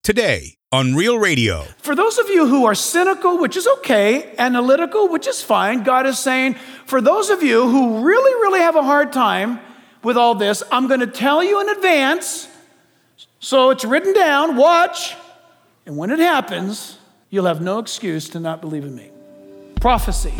today on Real Radio. For those of you who are cynical, which is okay, analytical, which is fine, God is saying, for those of you who really have a hard time with all this, I'm going to tell you in advance, so it's written down, watch, and when it happens, you'll have no excuse to not believe in me. Prophecy.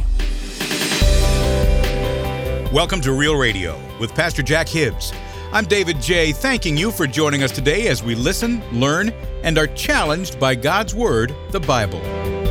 Welcome to Real Radio with Pastor Jack Hibbs. I'm David J., thanking you for joining us today as we listen, learn, and are challenged by God's Word, the Bible.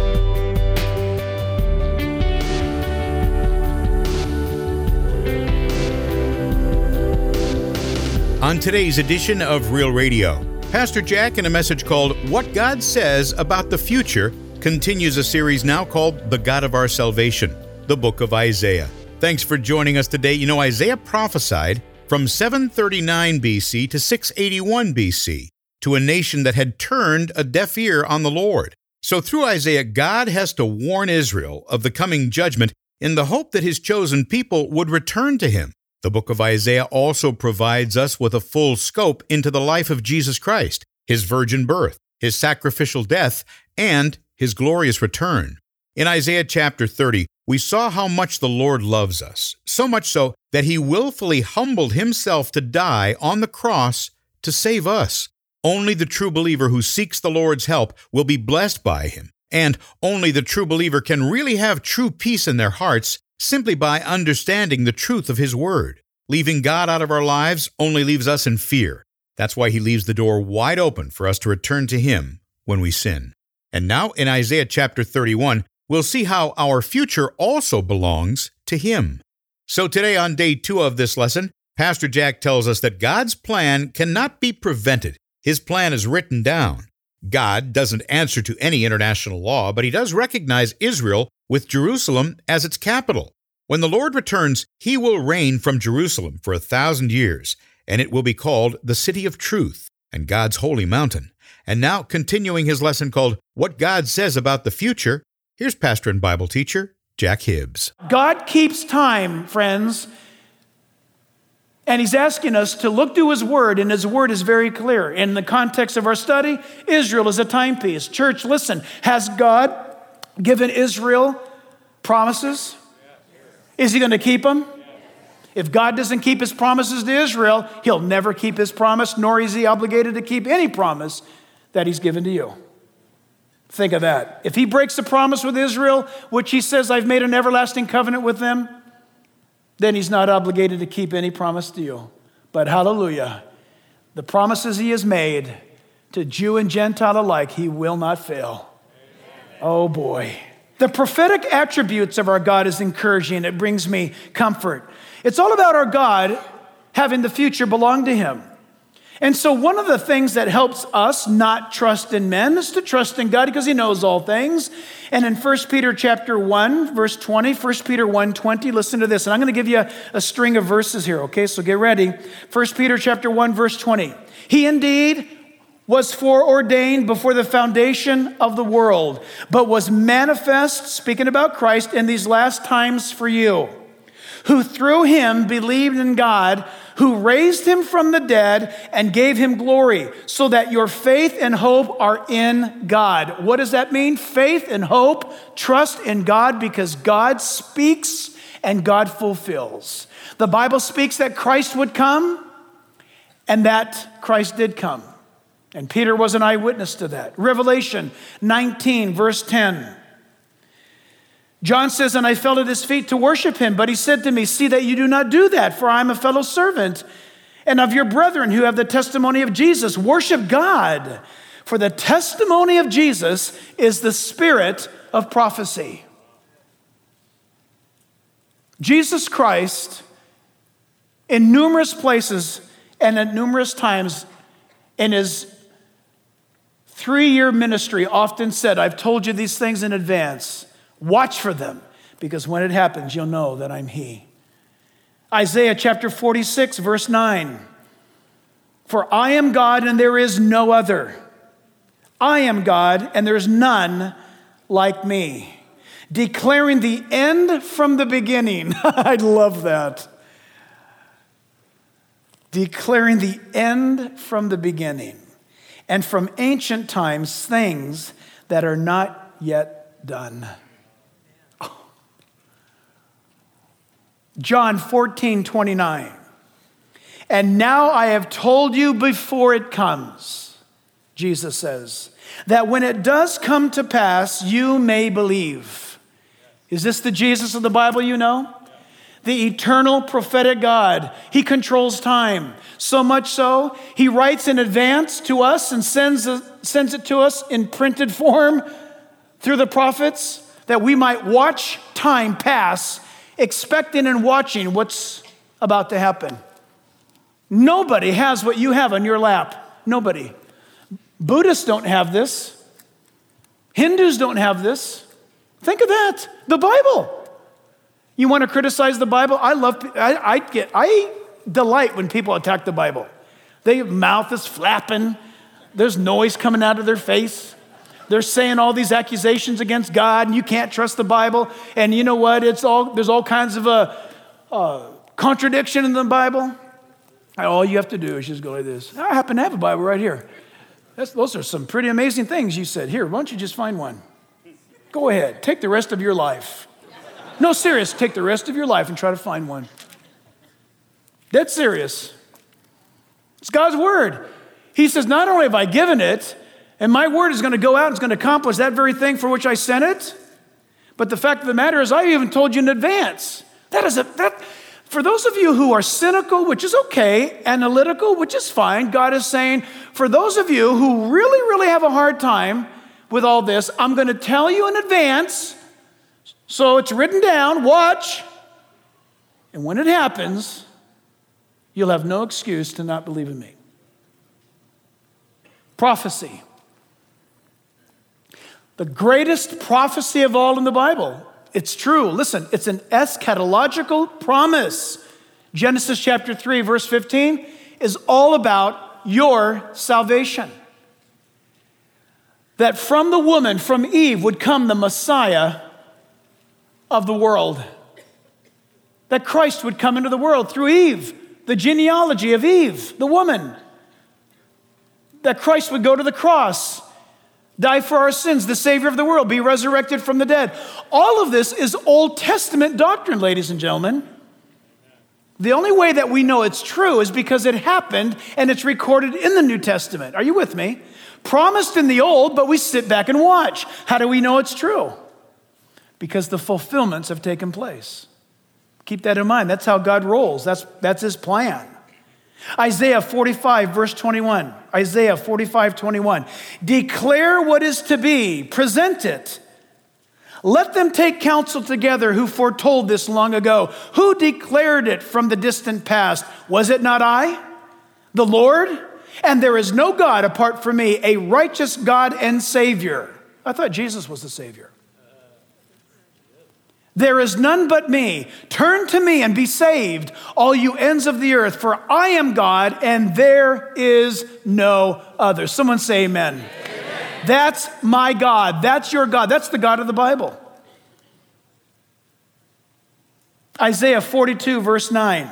On today's edition of Real Radio, Pastor Jack, in a message called What God Says About the Future, continues a series now called The God of Our Salvation, the book of Isaiah. Thanks for joining us today. You know, Isaiah prophesied from 739 BC to 681 BC to a nation that had turned a deaf ear on the Lord. So through Isaiah, God has to warn Israel of the coming judgment in the hope that his chosen people would return to him. The book of Isaiah also provides us with a full scope into the life of Jesus Christ, his virgin birth, his sacrificial death, and his glorious return. In Isaiah chapter 30, we saw how much the Lord loves us, so much so that he willfully humbled himself to die on the cross to save us. Only the true believer who seeks the Lord's help will be blessed by him, and only the true believer can really have true peace in their hearts simply by understanding the truth of his word. Leaving God out of our lives only leaves us in fear. That's why he leaves the door wide open for us to return to him when we sin. And now in Isaiah chapter 31, we'll see how our future also belongs to him. So today on day 2 of this lesson, Pastor Jack tells us that God's plan cannot be prevented. His plan is written down. God doesn't answer to any international law, but he does recognize Israel with Jerusalem as its capital. When the Lord returns, he will reign from Jerusalem for 1,000 years, and it will be called the City of Truth and God's holy mountain. And now, continuing his lesson called What God Says About the Future, here's pastor and Bible teacher, Jack Hibbs. God keeps time, friends, and he's asking us to look to his word, and his word is very clear. In the context of our study, Israel is a timepiece. Church, listen, has God given Israel promises? Is he going to keep them? If God doesn't keep his promises to Israel, he'll never keep his promise, nor is he obligated to keep any promise that he's given to you. Think of that. If he breaks the promise with Israel, which he says, I've made an everlasting covenant with them, then he's not obligated to keep any promise to you. But hallelujah, the promises he has made to Jew and Gentile alike, he will not fail. Amen. Oh boy. The prophetic attributes of our God is encouraging. It brings me comfort. It's all about our God having the future belong to him. And so one of the things that helps us not trust in men is to trust in God because he knows all things. And in 1 Peter chapter 1, verse 20, 1 Peter 1:20, listen to this. And I'm going to give you a string of verses here, okay? So get ready. 1 Peter chapter 1, verse 20. He indeed was foreordained before the foundation of the world, but was manifest, speaking about Christ, in these last times for you, who through him believed in God, who raised him from the dead and gave him glory, so that your faith and hope are in God. What does that mean? Faith and hope, trust in God, because God speaks and God fulfills. The Bible speaks that Christ would come, and that Christ did come. And Peter was an eyewitness to that. Revelation 19, verse 10. John says, and I fell at his feet to worship him, but he said to me, see that you do not do that, for I am a fellow servant and of your brethren who have the testimony of Jesus. Worship God, for the testimony of Jesus is the spirit of prophecy. Jesus Christ, in numerous places and at numerous times in his 3-year ministry, often said, I've told you these things in advance. Watch for them, because when it happens, you'll know that I'm he. Isaiah chapter 46, verse 9. For I am God and there is no other. I am God and there's none like me. Declaring the end from the beginning. I love that. Declaring the end from the beginning. and from ancient times things that are not yet done. John 14:29. And now I have told you before it comes, Jesus says, that when it does come to pass, you may believe. Is this the Jesus of the Bible you know? The eternal prophetic God. He controls time. So much so, he writes in advance to us and sends it to us in printed form through the prophets that we might watch time pass, expecting and watching what's about to happen. Nobody has what you have on your lap. Nobody. Buddhists don't have this. Hindus don't have this. Think of that. The Bible. You want to criticize the Bible? I delight when people attack the Bible. Their mouth is flapping. There's noise coming out of their face. They're saying all these accusations against God, and you can't trust the Bible. And you know what? There's all kinds of contradiction in the Bible. All you have to do is just go like this. I happen to have a Bible right here. Those are some pretty amazing things you said. Here, why don't you just find one? Go ahead. Take the rest of your life. No, serious. Take the rest of your life and try to find one. Dead serious. It's God's word. He says, not only have I given it, and my word is going to go out and it's going to accomplish that very thing for which I sent it, but the fact of the matter is I even told you in advance. For those of you who are cynical, which is okay, analytical, which is fine, God is saying, for those of you who really, really have a hard time with all this, I'm going to tell you in advance, so it's written down, watch, and when it happens, you'll have no excuse to not believe in me. Prophecy. The greatest prophecy of all in the Bible. It's true. Listen, it's an eschatological promise. Genesis chapter 3, verse 15 is all about your salvation. That from the woman, from Eve, would come the Messiah of the world. That Christ would come into the world through Eve, the genealogy of Eve, the woman. That Christ would go to the cross, die for our sins, the Savior of the world, be resurrected from the dead. All of this is Old Testament doctrine, ladies and gentlemen. The only way that we know it's true is because it happened and it's recorded in the New Testament. Are you with me? Promised in the Old, but we sit back and watch. How do we know it's true? Because the fulfillments have taken place. Keep that in mind. That's how God rolls. That's his plan. Isaiah 45, verse 21. Isaiah 45, 21. Declare what is to be. Present it. Let them take counsel together who foretold this long ago. Who declared it from the distant past? Was it not I, the Lord? And there is no God apart from me, a righteous God and Savior. I thought Jesus was the Savior. There is none but me. Turn to me and be saved, all you ends of the earth, for I am God and there is no other. Someone say amen. Amen. That's my God. That's your God. That's the God of the Bible. Isaiah 42, verse 9.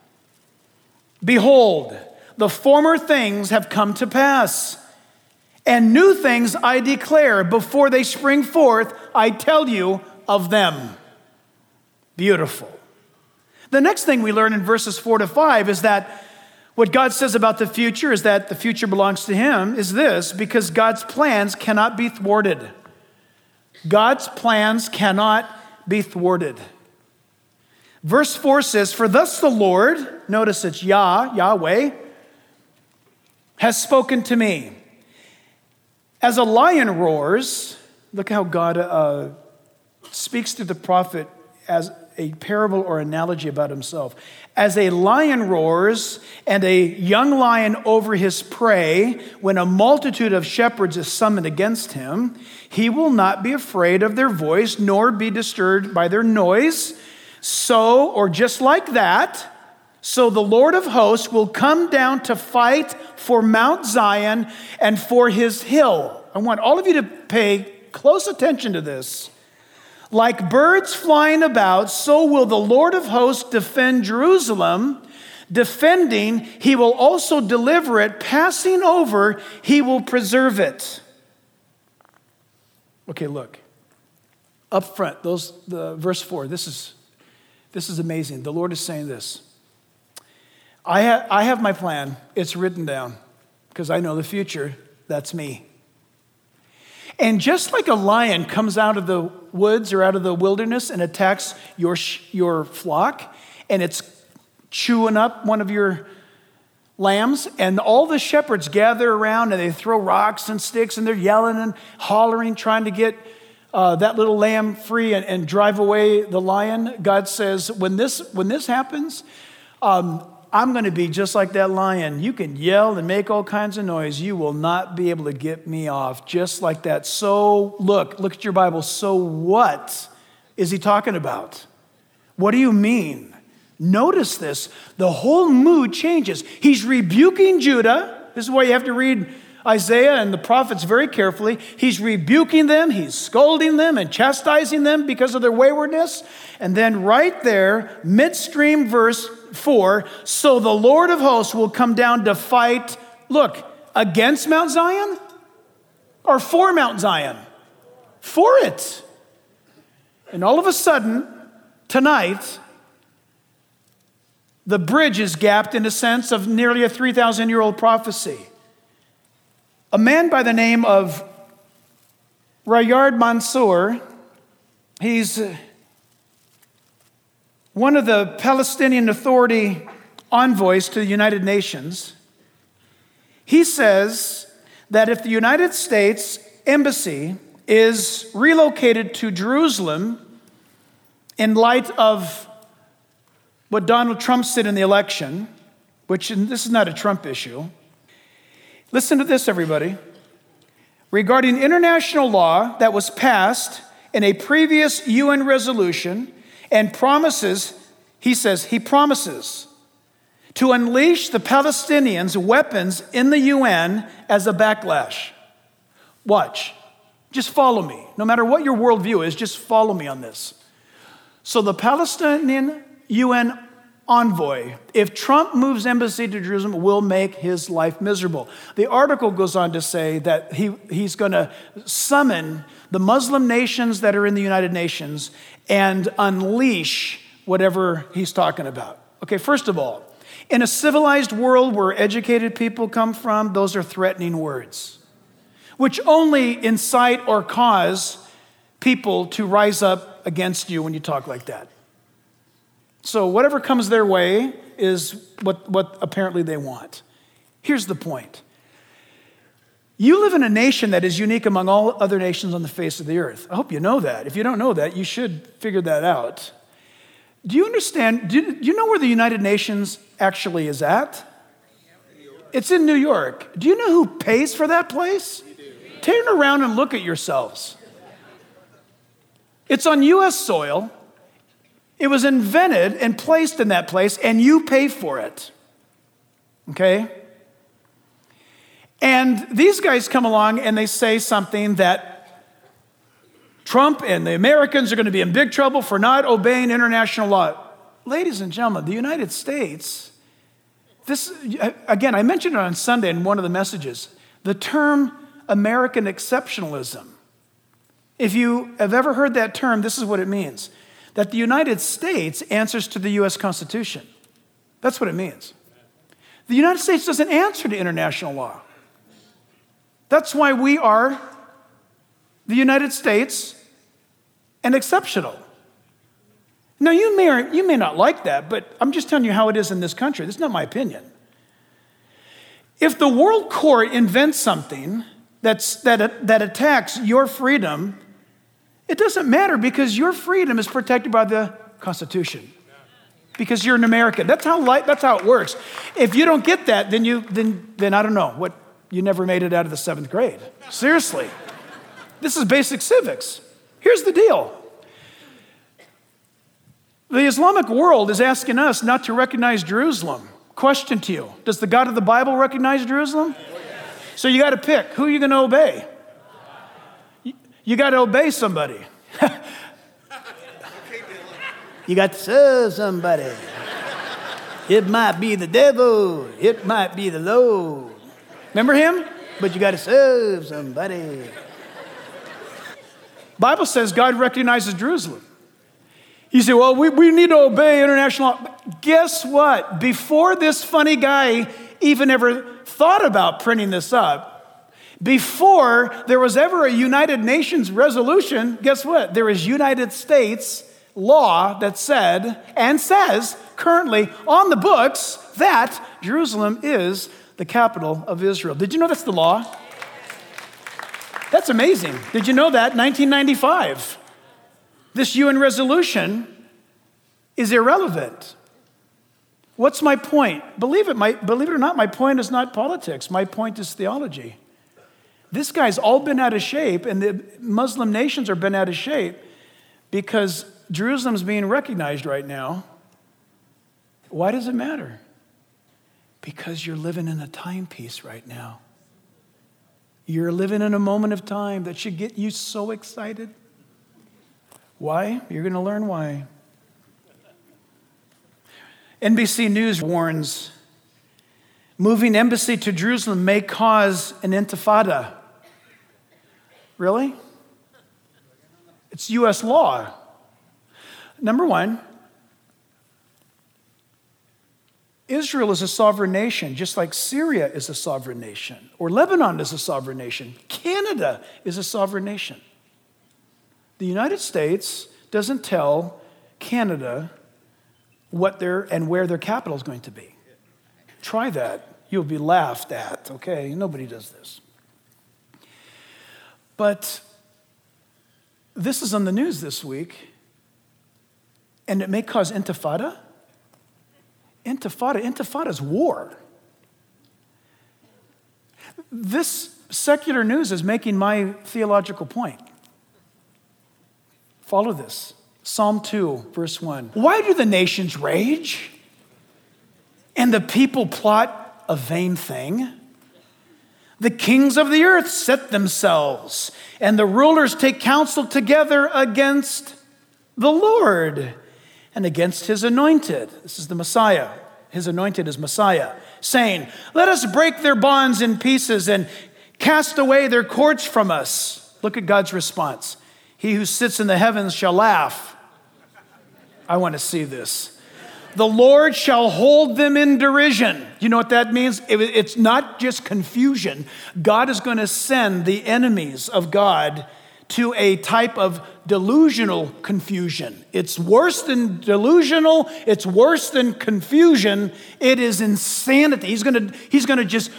Behold, the former things have come to pass, and new things I declare. Before they spring forth, I tell you of them. Beautiful. The next thing we learn in verses 4 to 5 is that what God says about the future is that the future belongs to him is this, because God's plans cannot be thwarted. God's plans cannot be thwarted. Verse 4 says, for thus the Lord, notice it's Yahweh, has spoken to me. As a lion roars, look how God speaks to the prophet as a parable or analogy about himself. As a lion roars and a young lion over his prey, when a multitude of shepherds is summoned against him, he will not be afraid of their voice, nor be disturbed by their noise. So, or just like that, so the Lord of hosts will come down to fight for Mount Zion and for his hill. I want all of you to pay close attention to this. Like birds flying about, so will the Lord of hosts defend Jerusalem. Defending, he will also deliver it. Passing over, he will preserve it. Okay, look. Up front, verse 4, this is amazing. The Lord is saying this. I have my plan. It's written down because I know the future. That's me. And just like a lion comes out of the woods or out of the wilderness and attacks your flock, and it's chewing up one of your lambs, and all the shepherds gather around and they throw rocks and sticks and they're yelling and hollering, trying to get that little lamb free and drive away the lion. God says, when this happens, I'm going to be just like that lion. You can yell and make all kinds of noise. You will not be able to get me off, just like that. So look at your Bible. So what is he talking about? What do you mean? Notice this. The whole mood changes. He's rebuking Judah. This is why you have to read Isaiah and the prophets very carefully. He's rebuking them. He's scolding them and chastising them because of their waywardness. And then right there, midstream verse 4, so the Lord of hosts will come down to fight, look, against Mount Zion or for Mount Zion? For it. And all of a sudden, tonight, the bridge is gapped in a sense of nearly a 3,000-year-old prophecy. A man by the name of Rayard Mansour, he's one of the Palestinian Authority envoys to the United Nations. He says that if the United States Embassy is relocated to Jerusalem in light of what Donald Trump said in the election, which this is not a Trump issue. Listen to this, everybody. Regarding international law that was passed in a previous UN resolution and promises, he says, he promises to unleash the Palestinians' weapons in the UN as a backlash. Watch. Just follow me. No matter what your worldview is, just follow me on this. So the Palestinian UN envoy, if Trump moves embassy to Jerusalem, will make his life miserable. The article goes on to say that he's going to summon the Muslim nations that are in the United Nations and unleash whatever he's talking about. Okay, first of all, in a civilized world where educated people come from, those are threatening words, which only incite or cause people to rise up against you when you talk like that. So whatever comes their way is what apparently they want. Here's the point. You live in a nation that is unique among all other nations on the face of the earth. I hope you know that. If you don't know that, you should figure that out. Do you understand? Do you know where the United Nations actually is at? It's in New York. Do you know who pays for that place? Turn around and look at yourselves. It's on U.S. soil. It was invented and placed in that place, and you pay for it. Okay? And these guys come along and they say something that Trump and the Americans are going to be in big trouble for not obeying international law. Ladies and gentlemen, the United States, this, again, I mentioned it on Sunday in one of the messages, the term American exceptionalism. If you have ever heard that term, this is what it means. That the United States answers to the U.S. Constitution. That's what it means. The United States doesn't answer to international law. That's why we are the United States and exceptional. Now, you may not like that, but I'm just telling you how it is in this country. This is not my opinion. If the world court invents something that attacks your freedom, it doesn't matter because your freedom is protected by the Constitution. Because you're an American. That's how it works. If you don't get that, then I don't know what. You never made it out of the 7th grade. Seriously. This is basic civics. Here's the deal. The Islamic world is asking us not to recognize Jerusalem. Question to you. Does the God of the Bible recognize Jerusalem? So you got to pick. Who are you going to obey? You got to obey somebody. You got to serve somebody. It might be the devil. It might be the Lord. Remember him? But you got to serve somebody. Bible says God recognizes Jerusalem. You say, well, we need to obey international law. Guess what? Before this funny guy even ever thought about printing this up, before there was ever a United Nations resolution, guess what? There is United States law that said and says currently on the books that Jerusalem is the capital of Israel. Did you know that's the law? That's amazing. Did you know that? 1995. This UN resolution is irrelevant. What's my point? Believe it or not, my point is not politics. My point is theology. This guy's all been out of shape, and the Muslim nations are been out of shape because Jerusalem's being recognized right now. Why does it matter? Because you're living in a timepiece right now. You're living in a moment of time that should get you so excited. Why? You're going to learn why. NBC News warns, moving embassy to Jerusalem may cause an intifada. Really? It's U.S. law. Number one, Israel is a sovereign nation, just like Syria is a sovereign nation, or Lebanon is a sovereign nation. Canada is a sovereign nation. The United States doesn't tell Canada what their and where their capital is going to be. Try that. You'll be laughed at, okay? Nobody does this. But this is on the news this week, and it may cause intifada. Intifada is war. This secular news is making my theological point. Follow this. Psalm 2, verse 1. Why do the nations rage and the people plot a vain thing? The kings of the earth set themselves, and the rulers take counsel together against the Lord and against his anointed. This is the Messiah. His anointed is Messiah, saying, let us break their bonds in pieces and cast away their cords from us. Look at God's response. He who sits in the heavens shall laugh. I want to see this. The Lord shall hold them in derision. You know what that means? It's not just confusion. God is going to send the enemies of God to a type of delusional confusion. It's worse than delusional. It's worse than confusion. It is insanity. He's going to just,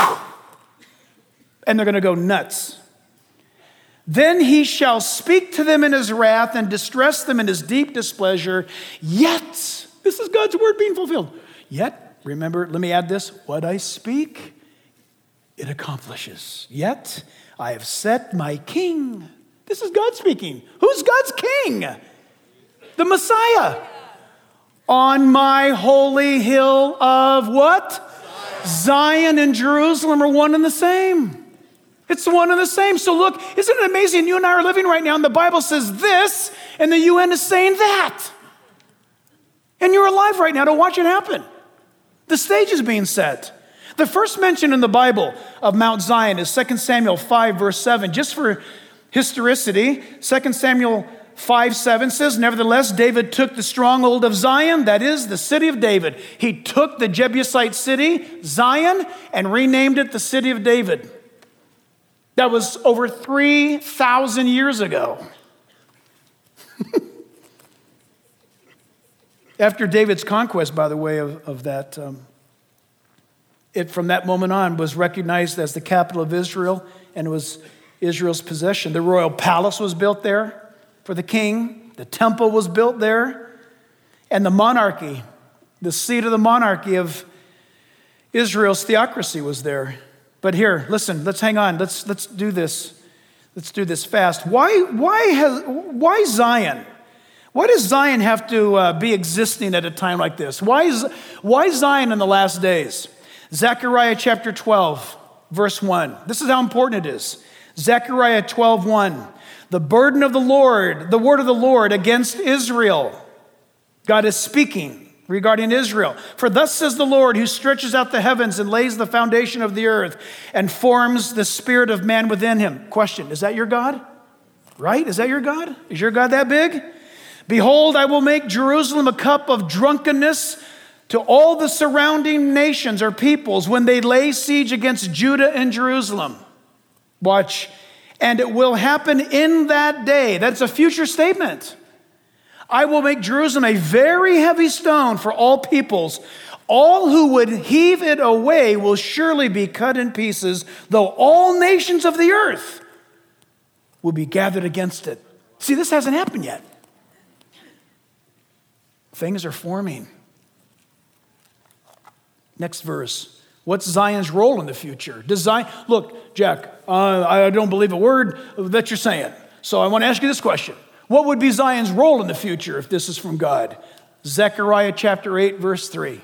and they're going to go nuts. Then he shall speak to them in his wrath and distress them in his deep displeasure. Yet, this is God's word being fulfilled. Yet, remember, let me add this. What I speak, it accomplishes. Yet, I have set my king. This is God speaking. Who's God's king? The Messiah. On my holy hill of what? Zion and Jerusalem are one and the same. It's one and the same. So look, isn't it amazing? You and I are living right now, and the Bible says this, and the UN is saying that. And you're alive right now to watch it happen. The stage is being set. The first mention in the Bible of Mount Zion is 2 Samuel 5, verse 7. Just for historicity, 2 Samuel 5:7 says, nevertheless, David took the stronghold of Zion, that is, the city of David. He took the Jebusite city, Zion, and renamed it the city of David. That was over 3,000 years ago. After David's conquest, by the way, of that, it from that moment on was recognized as the capital of Israel, and it was Israel's possession. The royal palace was built there for the king. The temple was built there. And the monarchy, the seat of the monarchy of Israel's theocracy was there. But here, listen, let's hang on. Let's do this. Let's do this fast. Why Zion? Why does Zion have to be existing at a time like this? Why Zion in the last days? Zechariah chapter 12, verse 1. This is how important it is. Zechariah 12:1. The burden of the Lord, the word of the Lord against Israel. God is speaking. regarding Israel. For thus says the Lord, who stretches out the heavens and lays the foundation of the earth and forms the spirit of man within him. Question, is that your God? Right? Is that your God? Is your God that big? Behold, I will make Jerusalem a cup of drunkenness to all the surrounding nations or peoples when they lay siege against Judah and Jerusalem. Watch. And it will happen in that day. That's a future statement. I will make Jerusalem a very heavy stone for all peoples. All who would heave it away will surely be cut in pieces, though all nations of the earth will be gathered against it. See, this hasn't happened yet. Things are forming. Next verse. What's Zion's role in the future? Look, Jack, I don't believe a word that you're saying. So I want to ask you this question. What would be Zion's role in the future if this is from God? Zechariah chapter 8, verse 3.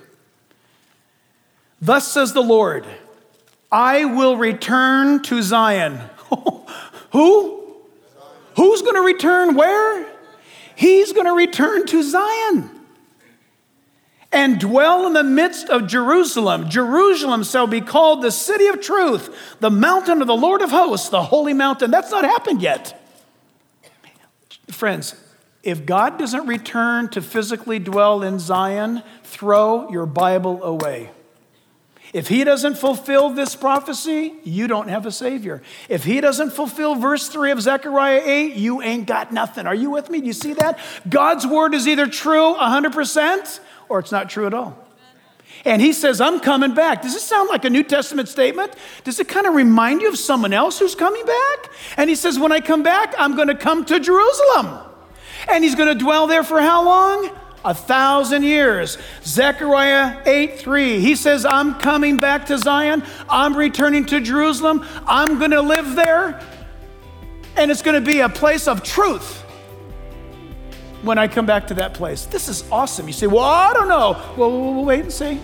Thus says the Lord, I will return to Zion. Who? Who's going to return where? He's going to return to Zion and dwell in the midst of Jerusalem. Jerusalem shall be called the city of truth, the mountain of the Lord of hosts, the holy mountain. That's not happened yet. Friends, if God doesn't return to physically dwell in Zion, throw your Bible away. If he doesn't fulfill this prophecy, you don't have a Savior. If he doesn't fulfill verse 3 of Zechariah 8, you ain't got nothing. Are you with me? Do you see that? God's word is either true 100% or it's not true at all. And he says, I'm coming back. Does this sound like a New Testament statement? Does it kind of remind you of someone else who's coming back? And he says, when I come back, I'm going to come to Jerusalem. And he's going to dwell there for how long? 1,000 years. Zechariah 8:3. He says, I'm coming back to Zion. I'm returning to Jerusalem. I'm going to live there. And it's going to be a place of truth when I come back to that place. This is awesome. You say, well, I don't know. Well, we'll wait and see.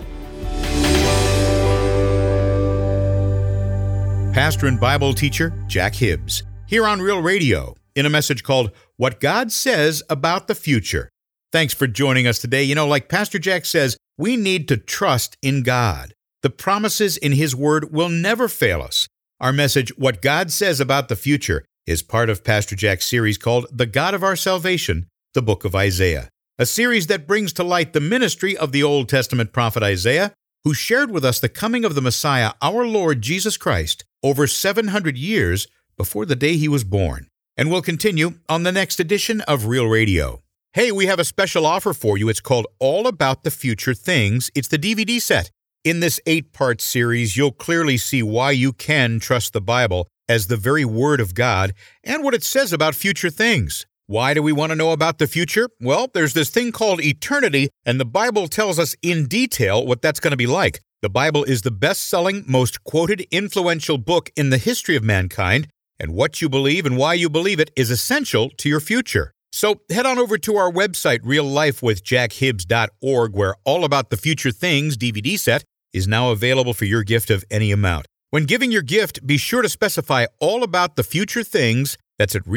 Pastor and Bible teacher Jack Hibbs, here on Real Radio, in a message called What God Says About the Future. Thanks for joining us today. You know, like Pastor Jack says, we need to trust in God. The promises in His Word will never fail us. Our message, What God Says About the Future, is part of Pastor Jack's series called The God of Our Salvation, the Book of Isaiah, a series that brings to light the ministry of the Old Testament prophet Isaiah, who shared with us the coming of the Messiah, our Lord Jesus Christ, over 700 years before the day He was born. And we'll continue on the next edition of Real Radio. Hey, we have a special offer for you. It's called All About the Future Things. It's the DVD set. In this 8-part series, you'll clearly see why you can trust the Bible as the very Word of God and what it says about future things. Why do we want to know about the future? Well, there's this thing called eternity, and the Bible tells us in detail what that's going to be like. The Bible is the best-selling, most quoted, influential book in the history of mankind, and what you believe and why you believe it is essential to your future. So head on over to our website, reallifewithjackhibbs.org, where All About the Future Things DVD set is now available for your gift of any amount. When giving your gift, be sure to specify All About the Future Things. That's at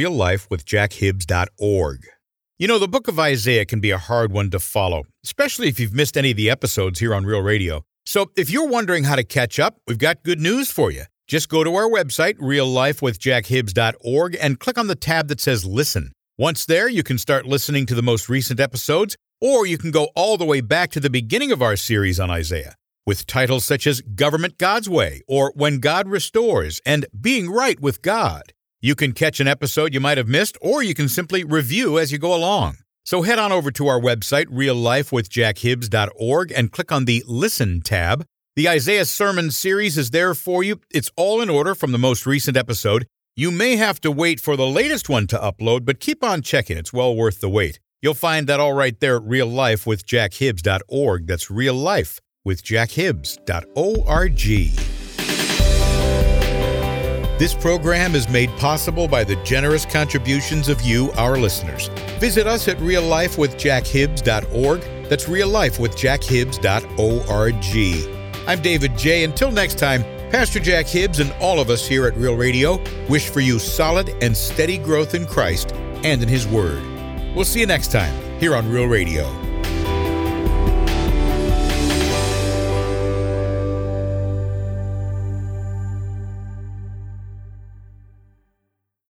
reallifewithjackhibbs.org. You know, the book of Isaiah can be a hard one to follow, especially if you've missed any of the episodes here on Real Radio. So if you're wondering how to catch up, we've got good news for you. Just go to our website, reallifewithjackhibbs.org, and click on the tab that says Listen. Once there, you can start listening to the most recent episodes, or you can go all the way back to the beginning of our series on Isaiah, with titles such as Government God's Way, or When God Restores, and Being Right with God. You can catch an episode you might have missed, or you can simply review as you go along. So head on over to our website, reallifewithjackhibbs.org, and click on the Listen tab. The Isaiah Sermon Series is there for you. It's all in order from the most recent episode. You may have to wait for the latest one to upload, but keep on checking. It's well worth the wait. You'll find that all right there at reallifewithjackhibbs.org. That's reallifewithjackhibbs.org. This program is made possible by the generous contributions of you, our listeners. Visit us at reallifewithjackhibbs.org. That's reallifewithjackhibbs.org. I'm David J. Until next time, Pastor Jack Hibbs and all of us here at Real Radio wish for you solid and steady growth in Christ and in His Word. We'll see you next time here on Real Radio.